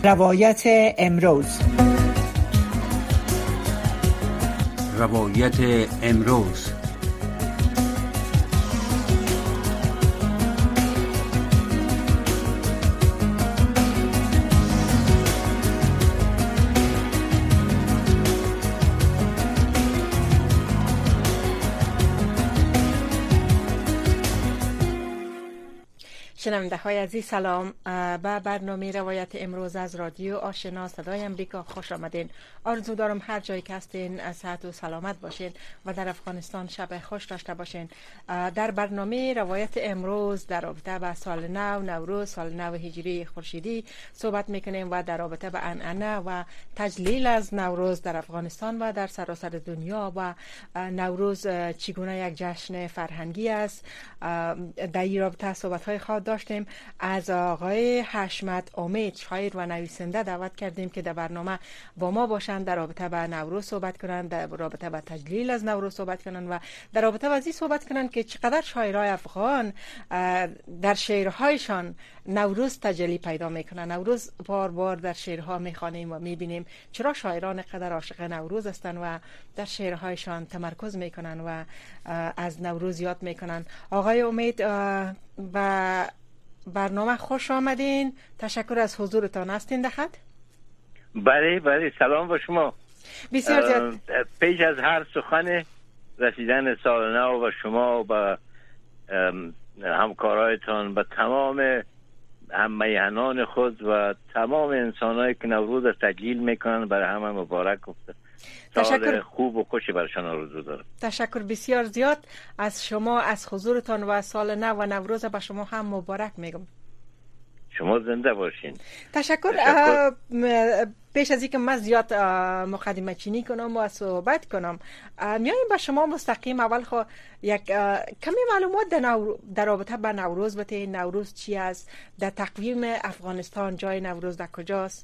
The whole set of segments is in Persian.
روایت امروز. روایت امروز. شنونده های عزیز سلام. به برنامه روایت امروز از رادیو آشنا صدای امریکا خوش آمدین. آرزو دارم هر جایی که هستین صحت و سلامت باشین و در افغانستان شب خوش داشته باشین. در برنامه روایت امروز در رابطه با سال نو نوروز، سال نو هجری خورشیدی صحبت میکنیم و در رابطه با عنعنه و تجلیل از نوروز در افغانستان و در سراسر دنیا و نوروز چگونه یک جشن فرهنگی است. در این رابطه صحبت های خواهد داشتیم. از آقای حشمت امید شاعر و نویسنده دعوت کردیم که در برنامه با ما باشند، در رابطه با نوروز صحبت کنند، در رابطه با تجلیل از نوروز صحبت کنند و در رابطه با این صحبت کنند که چقدر شاعرای افغان در شعرهایشان نوروز تجلی پیدا میکنن. نوروز بار بار در شعرها میخوانیم و میبینیم چرا شاعران قدر عاشق نوروز هستند و در شعرهایشان تمرکز میکنن و از نوروز یاد میکنن. آقای امید و برنامه خوش آمدین. تشکر از حضورتان. هستین در خط؟ بله سلام با شما. بسیار زیاد. پیش از هر سخن رسیدن سال نو و شما و همکارایتان و تمام هممیهنان خود و تمام انسانایی که نوروز را تجلیل میکنن برای همه مبارک گفته. سال خوب و خوشی برشان آرزو دارم. تشکر بسیار زیاد از شما، از حضورتان و سال نو و نوروز به شما هم مبارک میگم. شما زنده باشین. تشکر. پیش از اینکه من زیاد مقدمه چینی کنم و صحبت کنم، میایم با شما مستقیم اول یک کمی معلومات در رابطه با نوروز بتین. نوروز چی است؟ در تقویم افغانستان جای نوروز در کجاست؟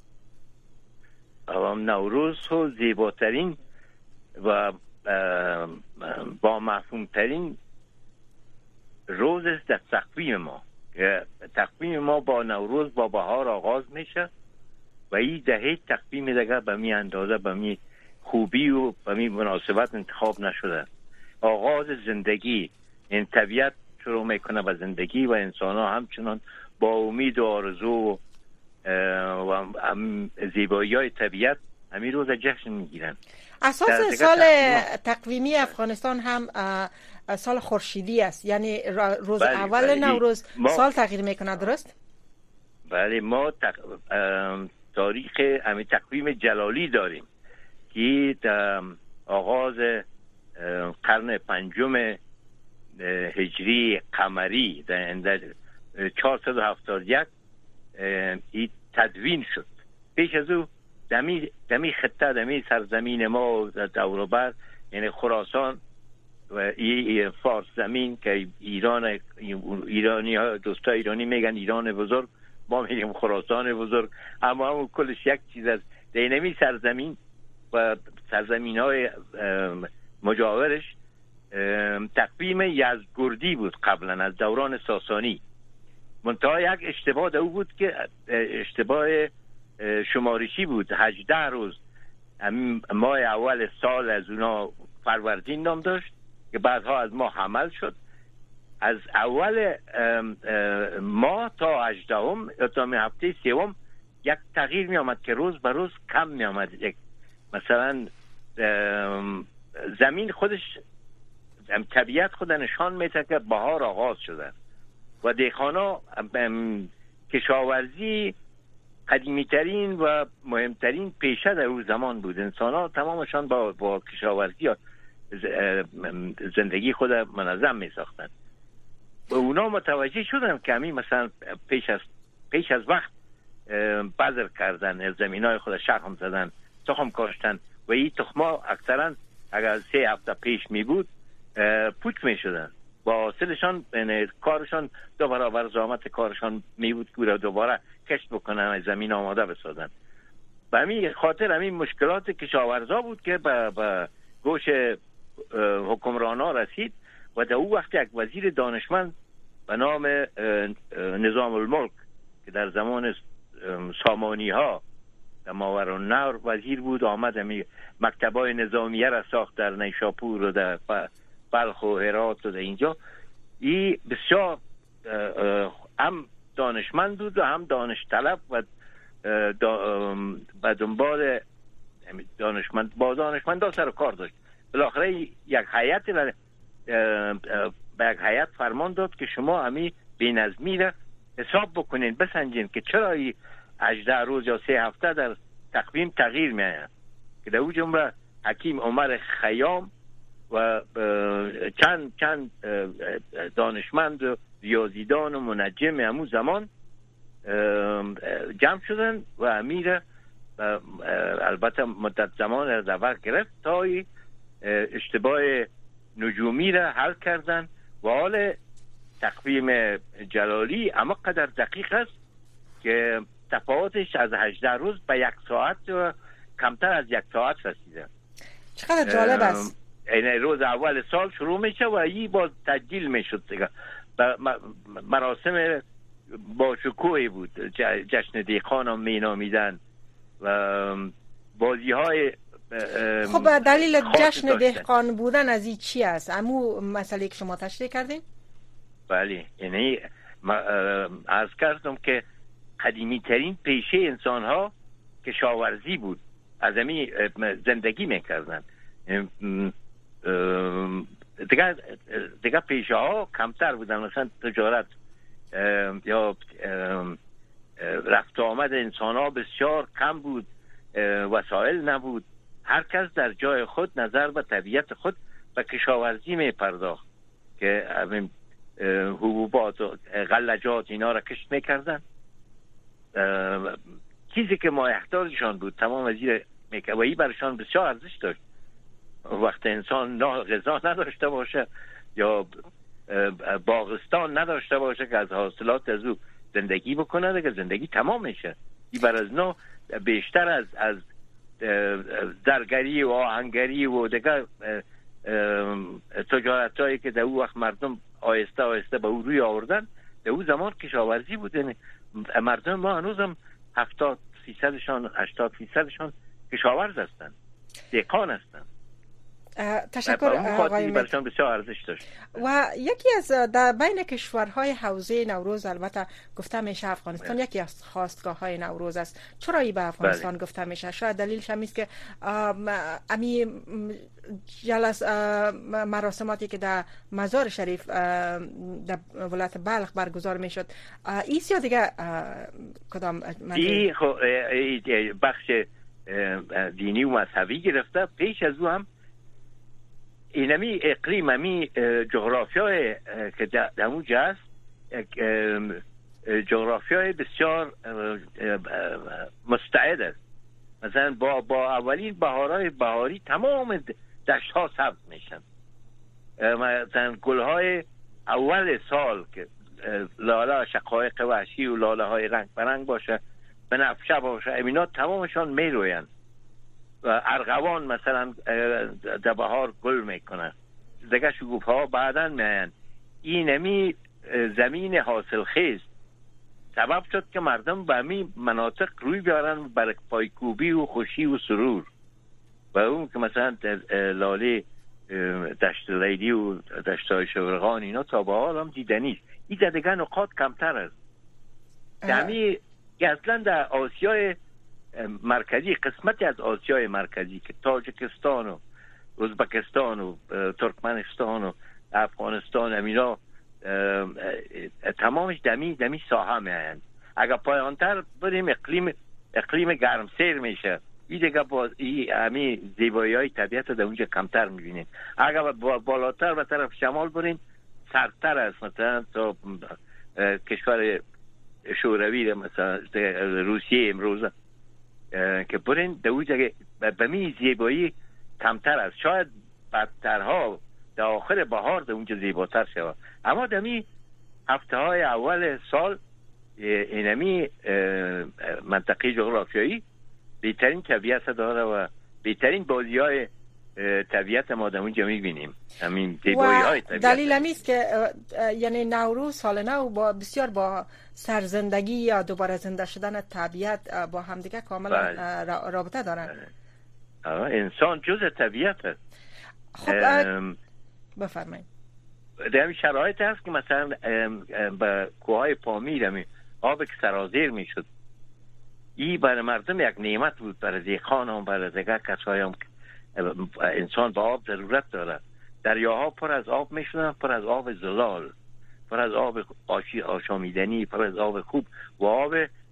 نوروز زیباترین و با مفهومترین روز است در تقویم ما. تقویم ما با نوروز با بهار آغاز میشه و این دهه تقویم دیگه به می اندازه به می خوبی و به می مناسبت انتخاب نشده. آغاز زندگی، این طبیعت شروع میکنه به زندگی و انسان ها همچنان با امید و آرزو و زیبایی های طبیعت همین روز جشن میگیرن. اساس سال تقویمی افغانستان هم سال خورشیدی است، یعنی روز اول نوروز سال تغییر میکنه، درست؟ بله، ما تاریخ همین تقویم جلالی داریم که در آغاز قرن پنجم هجری قمری در 471 این تدوین شد. پیش از او دمی خطه دمی سرزمین ما دور و بر، یعنی خراسان و این فارس زمین که ایرانی ها، دوستای ایرانی میگن ایران بزرگ، ما میگیم خراسان بزرگ، اما همون کلش یک چیز است. دینمی سرزمین و سرزمین های مجاورش تقویم یزدگردی بود قبلا از دوران ساسانی. منتها یک اشتباه او بود که اشتباه شمارشی بود. 18 روز ماه اول سال از اونا فروردین نام داشت که بعدها از ماه حمل شد. از اول ماه تا 18 یا تا هفته سوم یک تغییر می آمد که روز به روز کم می آمد. مثلا زمین خودش، طبیعت خود نشان میده که بهار آغاز شده و دیخانا کشاورزی قدیمی ترین و مهمترین پیشه در اون زمان بود. انسان ها تمامشان با کشاورزی زندگی خود منظم می ساختن و اونا متوجه شدن که همین مثلا پیش از وقت بذر کردن، زمین های خود شخم زدن، تخم کاشتن و این تخما اکثرا اگر 3 هفته پیش می بود پوچ می شدن. با حاصلشان کارشان 2 برابر زحمت کارشان می بود که دوباره کشت بکنن، زمین آماده بسازن. به همین خاطر همین مشکلات کشاورزا بود که به گوش حکمرانا رسید و در او وقت یک وزیر دانشمند به نام نظام الملک که در زمان سامانی ها در ماوراءالنهر وزیر بود، آمد مکتبای نظامیه را ساخت در نیشاپور و در بلخ و هرات و در اینجا. این بسیار هم دانشمند بود و هم دانش طلب و دنبال دانشمند سر کار داشت. بالاخره یک هیئت به یک هیئت فرمان داد که شما همی بی‌نظمی را حساب بکنین، بسنجین که چرا 18 روز یا 3 هفته در تقویم تغییر می‌آید. که در او جمله حکیم عمر خیام و چند دانشمند و ریاضیدان و منجم همون زمان جمع شدن و امیر البته مدت زمان را در بر گرفت تا اشتباه نجومی را حل کردن و حال تقویم جلالی اما قدر دقیق است که تفاوتش از 18 روز به 1 ساعت و کمتر از 1 ساعت رسیده. چقدر جالب است. این روز اول سال شروع میشه و این باز تجلیل میشد دیگه. مراسم با شکوهی بود، جشن دیقان هم مینامیدن و بازی های. خب دلیل جشن دهقان بودن از این چی است؟ امو مسئله که شما تشریح کردین؟ بله، یعنی عرض کردم که قدیمی ترین پیشه انسان ها کشاورزی بود، از امی زندگی میکردن. دیگه پیشه ها کمتر بودن، مثلا تجارت یا رفت آمد انسان ها بسیار کم بود، وسایل نبود، هر کس در جای خود نظر به طبیعت خود و کشاورزی می پرداخت که حبوبات و غلجات اینا را کشت میکردن. چیزی که مایحتاجشان بود تمام وزیر میکرد و این برشان بسیار ارزش داشت. وقت انسان غذا نداشته باشه یا باغستان نداشته باشه که از حاصلات از او زندگی بکنه، دیگه زندگی تمام میشه. این بر از نو بیشتر از زرگری و آهنگری و دیگه تجارت هایی که در او وقت مردم آهسته آهسته به او روی آوردن، در او زمان کشاورزی بود. یعنی مردم ما هنوزم 70-80% کشاورز هستن، دهقان هستن. تشکر آقای برشان بسیار ارزش داشت. و یکی از در بین کشورهای حوزه نوروز البته گفته میشه افغانستان یکی از خواستگاه های نوروز است. چرا ای به افغانستان گفته میشه؟ شاید دلیلش هم است که امی مراسماتی که در مزار شریف در ولایت بلخ برگزار میشد ایست یا دیگه کدام این بخش دینی و مذهبی گرفته. پیش از او هم اینمی اقلیم، همی جغرافیای که در اونجا هست جغرافیای بسیار مستعد است. مثلا با اولین بهاری تمام دشت ها سبز میشن. مثلا گلهای اول سال که لاله شقایق وحشی و لاله های رنگ برنگ باشه، بنفشه باشه، اینا تمامشان میروین. و ارغوان مثلا در بهار گل میکنن، دیگه شگوفه ها بعداً میاین. اینمی زمین حاصل خیز سبب شد که مردم به همین مناطق روی بیارن برای پایکوبی و خوشی و سرور. و اون که مثلا لاله دشت لیلی و دشتای شورغان اینا تا به حال هم دیدنی است. این دیگه نقاط کمتر است. همین اصلا در آسیای مرکزی، قسمتی از آسیای مرکزی که تاجیکستان و ازبکستان و ترکمنستان و افغانستان اینا تمامش دمی ساحه میاین. اگر پایانتر بریم اقلیم گرمسیر میشه. این دیگه با همین زیبایی های طبیعت در اونجا کمتر میبینیم. اگر بالاتر به طرف شمال بریم سردتر است. مثلا تا کشور شوروی مثلا روسیه امروز که برین در اونجا به می زیبایی کمتر است. شاید بدترها در آخر بهار در اونجا زیباتر شود. اما در می هفته های اول سال اینمی منطقه جغرافیایی بهترین طبیعت داره و بهترین بازی های طبیعت ما در اونجا میبینیم، همین زیبایی های طبیعت. دلیل همیست که یعنی نوروز، سال نو با بسیار با سرزندگی یا دوباره زنده شدن طبیعت با همدیگه کاملا رابطه دارن. انسان جزء طبیعت هست. خب بفرمایید. در همین شرایط هست که مثلا به کوههای پامیر آب که سرازیر میشد، این برای مردم یک نعمت بود، برای دیگران هم، برای دیگر کسایی هم که انسان با آب ضرورت داره. دریاها پر از آب میشدن، پر از آب زلال، پر از آب آشامیدنی، پر از آب خوب و آب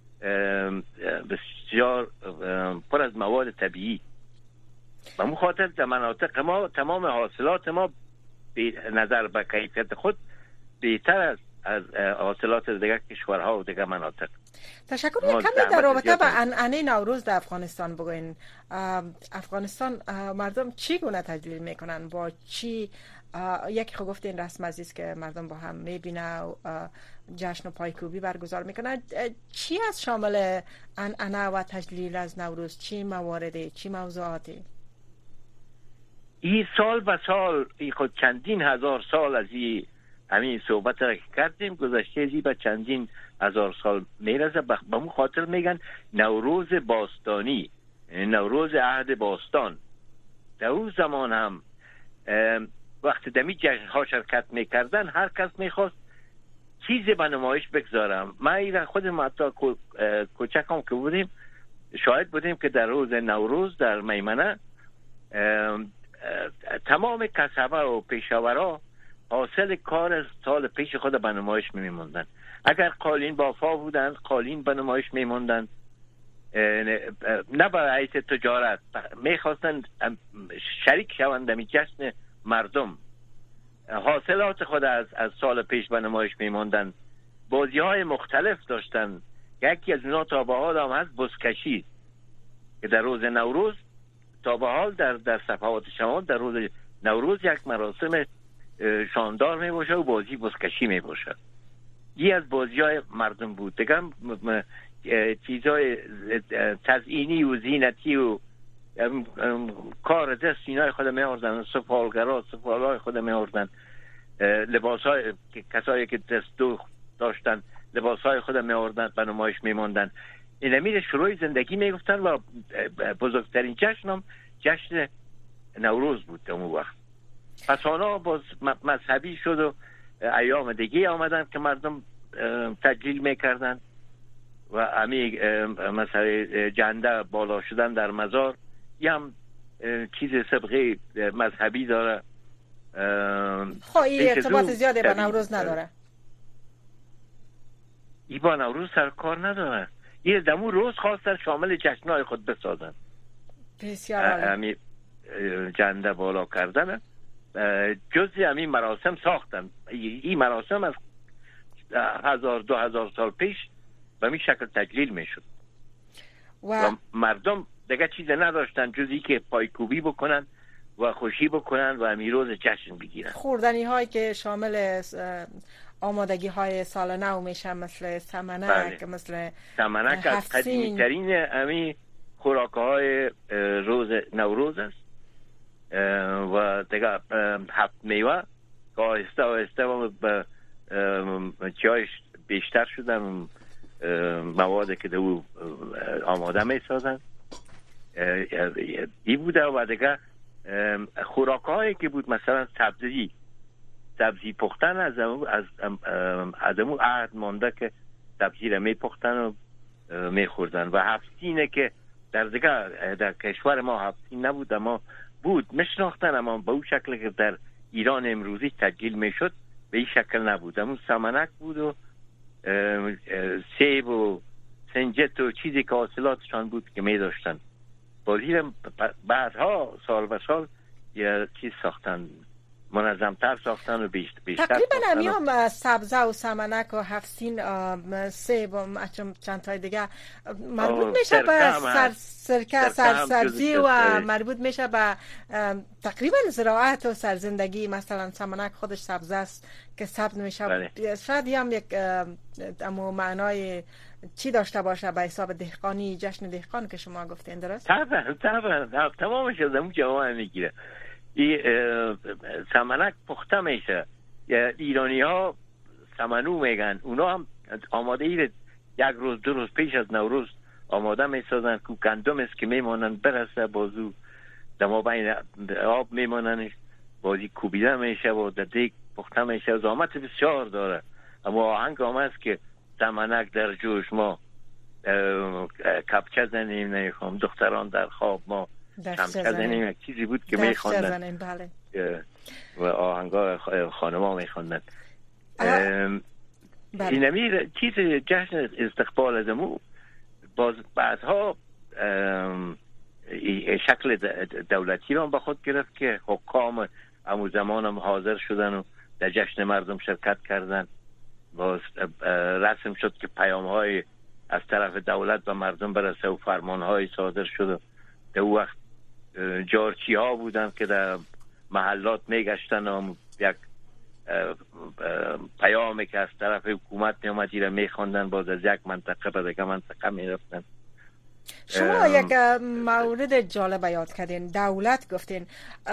بسیار پر از مواد طبیعی. و مو خاطر در مناطق ما تمام حاصلات ما نظر به کیفیت خود بهتر از حاصلات دیگر کشورها و دیگر مناطق. تشکر. یک کمی در رابطه با عنعنه نوروز در افغانستان بگوین. افغانستان مردم چی گونه تجلیل میکنن؟ با چی؟ یکی خود گفتین رسم عزیز که مردم با هم میبینه و جشن و پایکوبی برگزار میکنن. چی از شامل عنعنه و تجلیل از نوروز؟ چی مواردی؟ چی موضوعاتی؟ این سال به سال خود چندین هزار سال از همین صحبت را کردیم گذشته ازی به چندین هزار سال میرسه. به مو خاطر میگن نوروز باستانی، نوروز عهد باستان. در اون زمان هم وقتی دمی جشن ها شرکت میکردن هر کس میخواست چیزی به نمایش بگذارم. ما ایران خودم حتی کوچکم که بودیم شاهد بودیم که در روز نوروز در میمنه تمام کسبه و پیشاورا حاصل کار سال پیش خود به نمایش میموندن. اگر قالین بافا بودن قالین به نمایش میموندن، نه برای حیث تجارت، میخواستن شریک شوند در جشن مردم. حاصلات خود از سال پیش به نمایش میموندن. بازی های مختلف داشتن. یکی از اونا تا به حال هم هست بزکشی که در روز نوروز تا به حال در صفحات شمال در روز نوروز یک مراسم شاندار می باشه و بازی بزکشی می باشه. یه از بازی های مردم بود. دیگه چیزای تزئینی و زینتی و کار دست اینای خود می آوردن، سفالگرا سفالای خود می آوردن، لباس های کسایی که دستو داشتن لباس های خود می آوردن به نمایش می ماندن. این امیر شروع زندگی می گفتن و بزرگترین جشن هم جشن نوروز بود در اون وقت. پس آنها باز مذهبی شد و ایام دیگه آمدن که مردم تجلیل میکردن و همین مثلا جنده بالا شدن در مزار یه هم چیز سبقه مذهبی داره. این ارتباط زیاده با نوروز نداره. این با نوروز سرکار نداره. این دمو روز خواستن شامل جشنهای خود بسازن. بسیار عالی. جنده بالا کردن جزی همین مراسم ساختن. این مراسم از 1000-2000 سال پیش به این شکل تجلیل میشد و مردم دیگه چیز نداشتن جزی که پایکوبی بکنن و خوشی بکنن و همین روز جشن بگیرن. خوردنی هایی که شامل آمادگی های سال نو میشن مثل سمنک، مثل سمنک از قدیمی ترین همین خوراک های روز نوروز است و دیگه هفت میوه که آهسته آهسته به چایش بیشتر شدن مواد که دو آماده می سازن ای بوده و دیگه خوراک هایی که بود مثلا سبزی پختن از امو عهد مانده که سبزی را می پختن و می خوردن و هفتینه که در کشور ما هفتین نبود اما بود میشناختن اما به اون شکل که در ایران امروزی تجلیل میشد به این شکل نبود. همون سمنک بود و سیب و سنجت و چیزی که حاصلاتشان بود که می داشتن. بازی بعدها سال به سال یه چیز ساختن منظمتر ساختن و بیشتر تقریبا همیام سبزه و سمنک و هفسین سیب و چند تای دیگه مربوط میشه به سرکه سرسبزی و مربوط میشه به تقریبا زراعت و سرزندگی. مثلا سمنک خودش سبزه است که سبز میشه. شاید هم یک اما معنای چی داشته باشه به حساب دهقانی، جشن دهقان که شما گفتین، درست؟ طبعا تمامش از اون جواب میگیره. سمنک پخته میشه. ایرانی ها سمنو میگن. اونا هم آماده یک روز 2 روز پیش از نوروز آماده میسازن که گندم است که میمانن برسه بازو دما بین آب میماننش بازی کوبیده میشه و در دیگ پخته میشه. زحمت بسیار داره. اما آهنگ هم است که سمنک در جوش ما کپچه زنیم نمیخوام دختران در خواب ما کپچه زنیم. یک چیزی بود که میخوندن بله. و آهنگا خانما میخوندن. این امیر چیز جشن استقبال از امو باز بعدها شکل دولتی را به خود گرفت که حکام امو زمان هم حاضر شدن و در جشن مردم شرکت کردن. باز رسم شد که پیام های از طرف دولت به مردم برسه و فرمان های صادر شد. در اون وقت جارچی ها بودن که در محلات میگشتن و یک پیامی که از طرف حکومت میامدی را میخوندن، باز از یک منطقه به دیگه منطقه میرفتن. شما یک مورد جالب یاد کردین، دولت گفتین.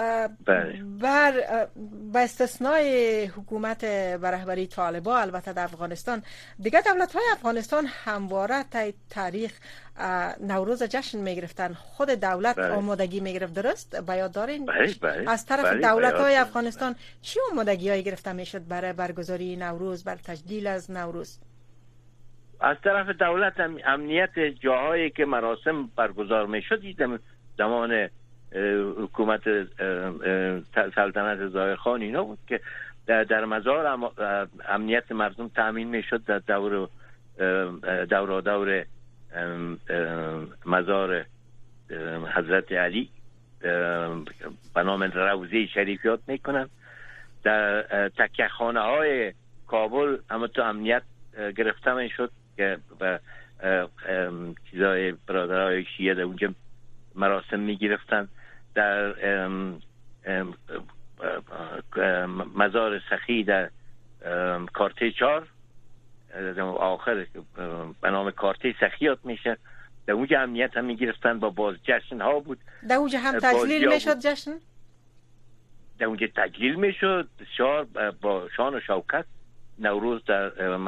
به استثنای حکومت به رهبری طالبان البته در افغانستان، دیگه دولت‌های افغانستان همواره تاریخ نوروز جشن میگرفتن. خود دولت آمادگی میگرفت، درست؟ به یاد دارین؟ از طرف دولت‌های افغانستان چی آمادگی‌هایی گرفته میشد برای برگزاری نوروز، بر تجلیل از نوروز؟ از طرف دولت امنیت جاهایی که مراسم برگزار میشد زمان حکومت سلطنت ضایع‌خان اینا بود که در مزار امنیت مردم تامین میشد. در دور مزار حضرت علی به نام روضه شریف یاد میکنن. در تکیه خانه های کابل هم تو امنیت گرفته میشد که به چیزای برادرهای شیعه در اونجا مراسم میگرفتن. در مزار سخی در کارته 4 آخر به نام کارته سخیات میشه، در اونجا امنیت هم میگرفتن. با باز جشن ها بود. در اونجا هم تجلیل میشد جشن؟ در اونجا تجلیل میشد بسیار با شان و شوکت. نوروز در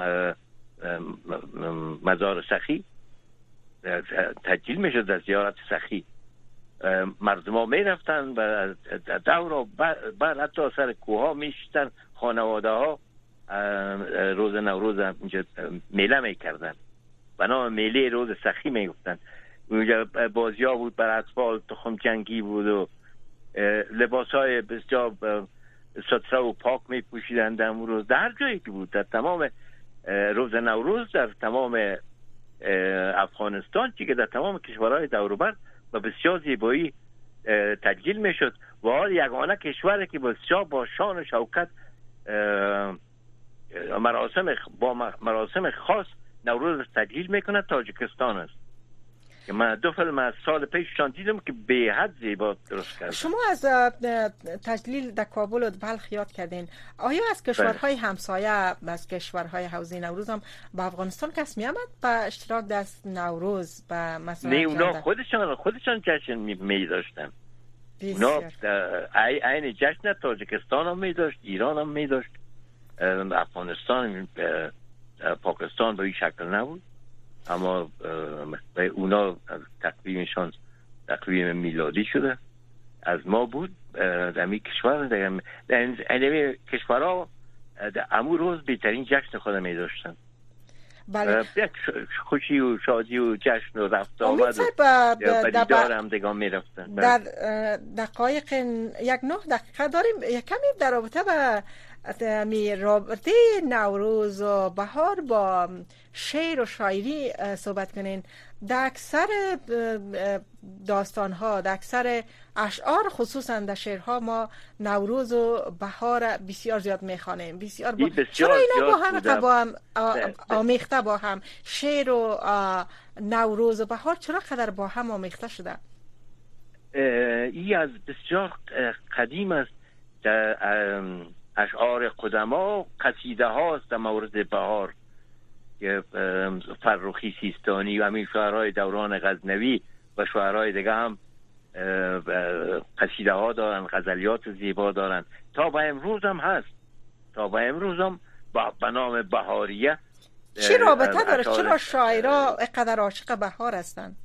مزار سخی تجلیل میشد. در زیارت سخی مردم ها میرفتن و دور بعد حتی سر کوه ها میشتن. خانواده ها روز نوروز اینجا میله میکردن، به نام میله روز سخی میگفتن. اونجا بازی ها بود بر اطفال، تخم جنگی بود و لباس های بسیار ستره و پاک میپوشیدن. در اون روز در هر جایی که بود، در تمام روز نوروز در تمام افغانستان که در تمام کشورهای دور و بر و بسیار زیبایی تجلیل میشد. و حال یگانه کشوری که بسیار با شان و شوکت مراسم خاص نوروز تجلیل میکنه تاجیکستان است که من 2 فیلم از سال پیششان دیدم که به حد زیبا درست کردن. شما از تجلیل در کابل و بلخ یاد کردین. آیا از کشورهای همسایه، از کشورهای حوزه نوروز هم با افغانستان کس می آمد به اشتراک در نوروز؟ به مثلا نه، اونا خودشان جشن می داشتن. اونا عین جشن تاجیکستان هم می داشت، ایران هم می داشت. افغانستان پاکستان به این شکل نبود، اما اونا تقویمشان تقویم میلادی شده از ما بود. در این کشور در کشورها در امو روز بهترین جشن خود می داشتن. بله. یک خوشی و شادی و جشن و رفت آمد و دیدار هم دیگان می رفتن. در دقایق 1-9 دقیقه داریم. کمی در رابطه با می رابطه نوروز و بهار با شعر و شاعری صحبت کنین. در اکثر داستان‌ها، در اکثر اشعار، خصوصا در شعرها، ما نوروز و بهار بسیار زیاد میخوانیم. چرا اینا با هم آمیخته، با هم شعر و نوروز و بهار چرا قدر با هم آمیخته شده؟ این از بسیار قدیم است. در اشعار قدما قصیده هاست در مورد بهار که فرخی سیستانی و همین شاعرای دوران غزنوی و شاعرای دیگه هم قصیده ها دارن، غزلیات زیبا دارن. تا به امروز هم هست، تا به امروز هم به نام بهاریه. چی رابطه داره؟ چرا شاعرها قدر عاشق بهار هستن؟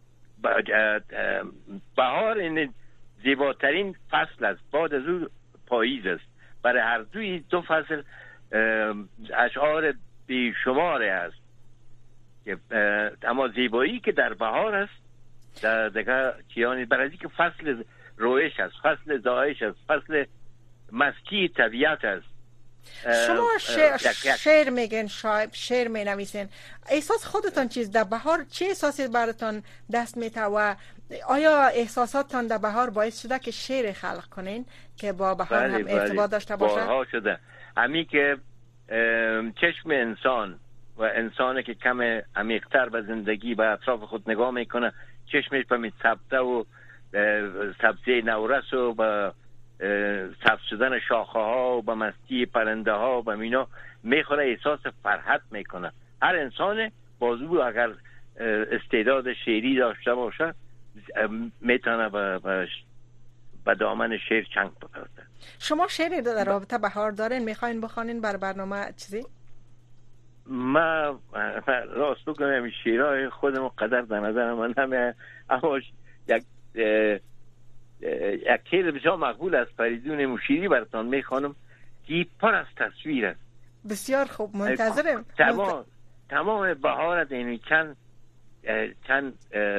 بهار این زیباترین فصل است، بعد از اون پاییز است. برای هر دوی دو فصل اشعار بیشماره است که اما زیبایی که در بهار است دیگه چیانی، برای اینکه فصل رویش است، فصل زایش است، فصل مستی طبیعت است. شما شعر میگن، شعر می نویسین، احساس خودتان چیز در بهار چه احساسی براتان دست میته و آیا احساساتتان در بهار باعث شده که شعر خلق کنین که با بهار هم ارتباط داشته باشه؟ بارها شده. همین که چشم انسان و انسانی که کم عمیق‌تر به زندگی و اطراف خود نگاه میکنه، چشمش به سبزه و سبزه نورس و به سبز شدن شاخه ها و به مستی پرنده ها و اینا میخوره، احساس فرحت میکنه. هر انسان بازو اگر استعداد شعری داشته باشه میتونه به دامن شعر چنگ بکرده. شما شعری در رابطه بهار دارین میخواین بخوانین بر برنامه چیزی؟ ما راست بگم شعرهای خودم قدر در نظر من همه، اما یک شعر بسیار مقبول است، فریدون مشیری براتان میخوانم که پر از تصویر است. بسیار خوب، منتظرم. تمام بهار است، یعنی چند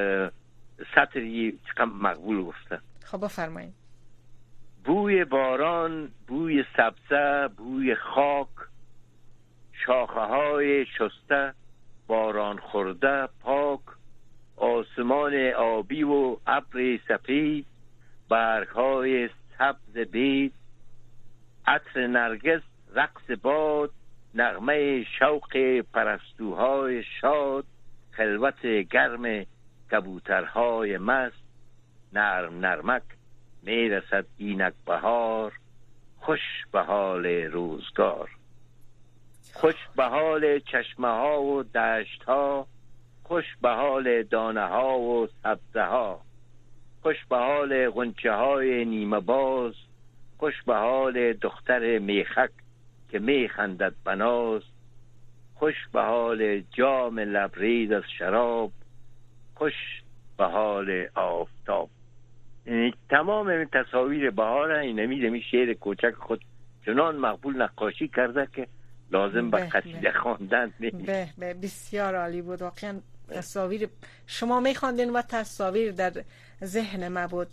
سطری چقدر مقبول گفته. خب بفرمایید. بوی باران، بوی سبزه، بوی خاک، شاخه های شسته، باران خورده پاک، آسمان آبی و ابر سفید، برگ های سبز بید، عطر نرگس، رقص باد، نغمه شوق پرستوهای شاد، خلوت گرم کبوترهای مست، نرم نرمک میرسد اینک بهار، خوش به حال روزگار، خوش به حال چشمه ها و دشت ها، خوش به حال دانه ها و سبزه ها، خوش به حال غنچه های نیمه باز، خوش به حال دختر میخک که میخندد بناز، خوش به حال جام لبریز از شراب، خوش به حال آفتاب. یعنی تمام این تصاویر بهار این می شعر کوچک خود چنان مقبول نقاشی کرده که لازم به قصیده خواندن نیست. بسیار عالی بود واقعا. تصاویر شما میخواندین و تصاویر در ذهن ما بود.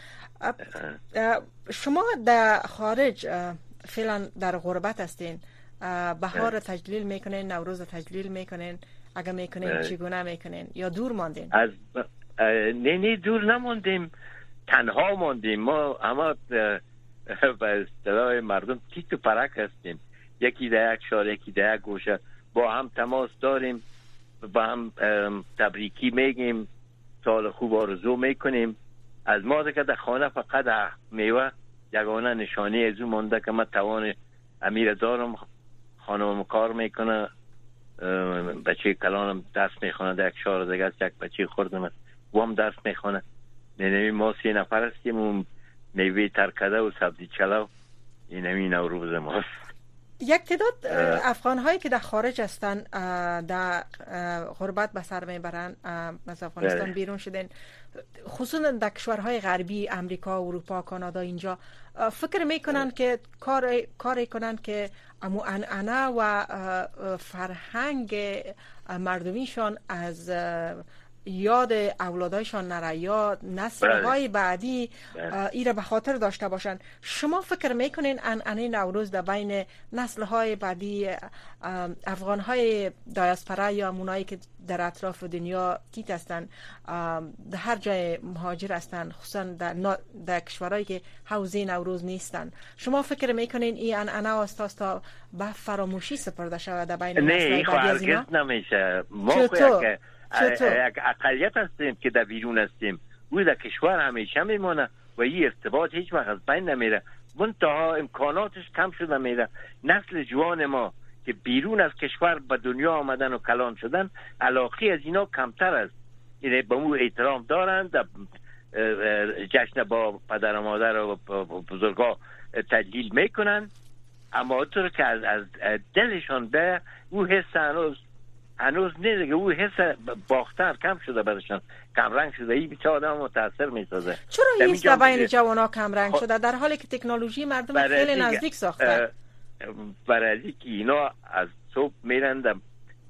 شما در خارج فعلا در غربت هستین، بهار تجلیل میکنین، نوروز تجلیل میکنین؟ اگه میکنین چگونه میکنین یا دور ماندین؟ نه دور نماندیم، تنها ماندیم. ما همه به اصطلاح مردم تیک و پرک هستیم، یکی در یک شهر یکی در یک گوشه، با هم تماس داریم، با هم تبریکی میگیم، سال خوب آرزو میکنیم. از ما که در خانه فقط میوه یگانه نشانی از اون مونده که من توان امیر دارم، خانم کار میکنه، بچه کلانم درس میخونه در یک شهر دیگه است، یک بچه خوردم است و هم درس میخونه. نمی ما 3 نفر هستیم و میوه ترکده و سبزی چلو این همین نوروز ماست. یک تعداد افغان هایی که در خارج هستن در غربت به سر میبرن، از افغانستان بیرون شدن، خصوصا در کشورهای غربی، امریکا، اروپا، کانادا، اینجا فکر میکنن که کاری کنن که عنعنه و فرهنگ مردمیشان از یاد اولادایشان نره یا نسل‌های بعدی ایره به خاطر داشته باشن. شما فکر میکنین انعنه نوروز در بین نسل‌های بعدی افغان‌های دیاسپورا یا مونایی که در اطراف دنیا کیت هستن، در هر جای مهاجر هستن، خصوصا در کشورهایی که حوزه نوروز نیستن، شما فکر میکنین این انعنه اساسا به فراموشی سپرده شود در بین نسل‌های بعدی از اینا؟ نه، نمیشه. ما یک اقلیت هستیم که در بیرون هستیم، او در کشور همیشه میمونه و این ارتباط هیچ وقت از بین نمیره. منتها امکاناتش کم شده میره. نسل جوان ما که بیرون از کشور به دنیا آمدن و کلان شدن، علاقه از اینا کمتر است. یعنی به مو احترام دارند، جشن با پدر و مادر و بزرگا تجلیل میکنن، اما اونطور که از دلشان به او حس هنوز نیست که او حس باختر کم شده برشان، کم رنگ شده. این بیچاره آدم متاثر میسازه. چرا این است بین جوانا کم رنگ شده در حالی که تکنولوژی مردم خیلی نزدیک ساخته؟ برای اینکه اینا از صبح میرن در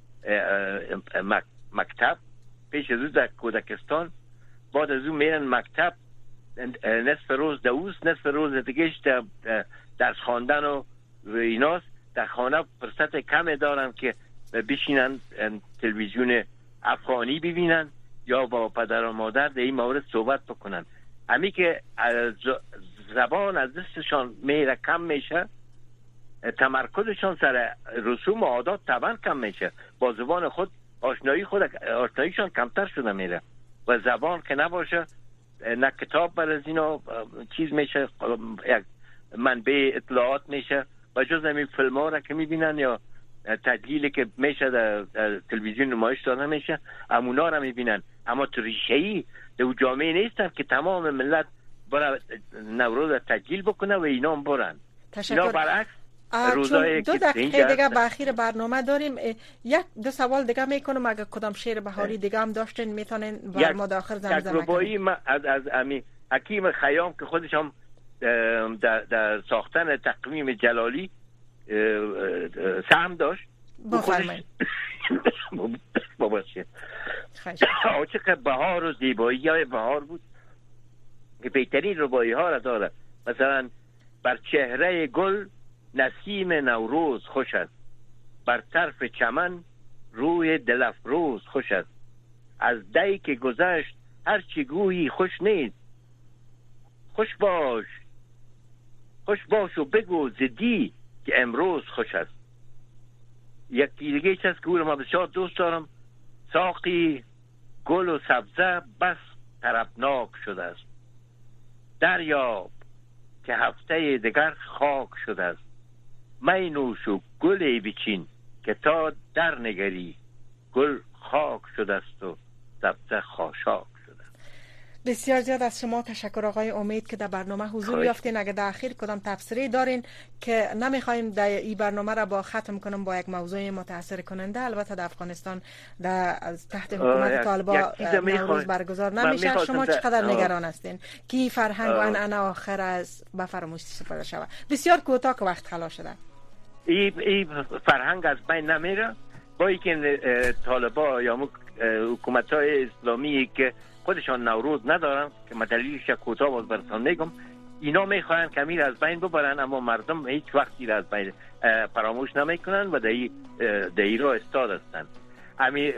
مکتب، پیش از او در کودکستان، بعد از او میرن مکتب، نصف روز دوست، نصف روز دیگهش درس خواندن و ایناست. در خانه فرصت کم دارن که بشینن تلویزیون افغانی ببینن یا با پدر و مادر در این مورد صحبت بکنن. همی که زبان از دستشان میره کم میشه، تمرکزشان سر رسوم و عادات طبعا کم میشه، با زبان خود آشناییشان کمتر شده میره و زبان که نباشه، نه کتاب بر از اینا چیز میشه، یک منبع اطلاعات میشه و جز همین فیلم ها را که میبینن یا تدلیلی که میشه در تلویزیون نمایش داده میشه، همونا را میبینن. اما تو ریشه‌ای در جامعه نیستن که تمام ملت برای نوروز تدلیل بکنه و اینا هم برن. اینا برعکس چون 2 دقیقه دیگه به اخیر برنامه داریم، یک دو سوال دیگه میکنم. اگه کدام شعر بهاری دیگه هم داشتین میتونین بر ما داخل زمزمه کنین. از حکیم خیام که خودش هم در ساختن تقویم جلالی سهم داشت. بفرمایید. باباشه چقدر بهار و زیبایی های بهار بود که بهترین ربایی ها را داره. مثلا بر چهره گل نسیم نوروز خوش است، بر طرف چمن روی دلفروز خوش است، از دی که گذشت هر چی گویی خوش نیست، خوش باش و بگو زدی که امروز خوش است. یکی دیگه چیز که او رو ما بسیار دوست دارم، ساقی گل و سبزه بس طربناک شده است، دریاب که هفته دیگر خاک شده است، می نوش و گلی بچین که تا در نگری، گل خاک شده است و سبزه خاشاک شده. بسیار زیاد از شما تشکر آقای امید که در برنامه حضور یافتین. اگه در اخیر کدام تبصره دارین که نمیخوایم در این برنامه را با ختم کنم با یک موضوع متاثر کننده، البته در افغانستان تحت حکومت طالبان نوروز برگزار نمیشه، شما چقدر نگران هستین که فرهنگ و انعنه آخر از به فراموشی سپرده شود؟ بسیار کوتاه که وقت خلا شده. این فرهنگ از بین نمیره با اینکه طالبان یا حکومت‌های اسلامی که خودشان نوروز ندارن که دلیلش کوتاه باز براتون میگم، اینا میخواین که امیر از بین ببرن، اما مردم هیچ وقتی از بین فراموش نمیکنن و در ایران استاد هستن. همین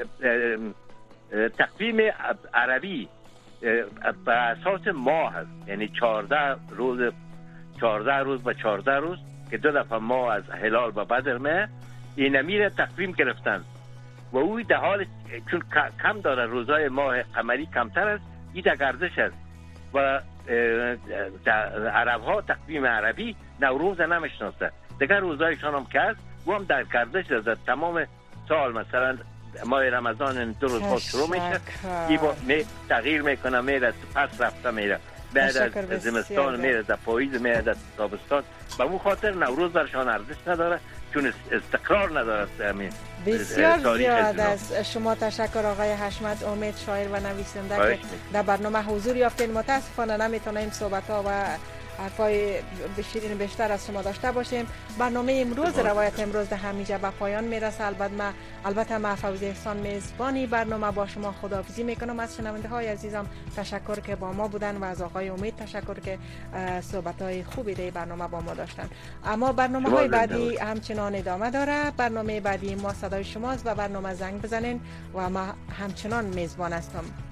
تقویم عربی به اساس ماه هست، یعنی 14 روز و 14 روز که 2 دفعه ماه از هلال به بدر میه، این امیر تقویم گرفتن و اوی در حال چون کم داره، روزای ماه قمری کمتر است، این در گردش است و عرب ها تقویم عربی نوروز نمیشناسه، دیگر روزایشان هم که است و هم در گردش است. در تمام سال مثلا ماه رمضان 2 روز باز شروع میشه، این تغییر میکنه، میره پس رفته میره، بعد از زمستان میره در پاییز، میره در تابستان. به اون خاطر نوروز برشان ارزش نداره چون استقرار نداره. بسیار زیاد از شما تشکر آقای حشمت امید، شاعر و نویسنده که در برنامه حضور یافتین. متاسفانه نمیتونیم صحبت ها و حرفای بشیرین بیشتر از شما داشته باشیم. برنامه امروز روایت امروز در همینجا به پایان میرسه. البته ما فوزی احسان میزبانی برنامه با شما خداحافظی میکنم. از شنونده های عزیزم تشکر که با ما بودن و از آقای امید تشکر که صحبت های خوبی در برنامه با ما داشتن. اما برنامه های بعدی همچنان ادامه داره. برنامه بعدی ما صدای شماست و برنامه زنگ بزنین و ما همچنان میزبان هستم.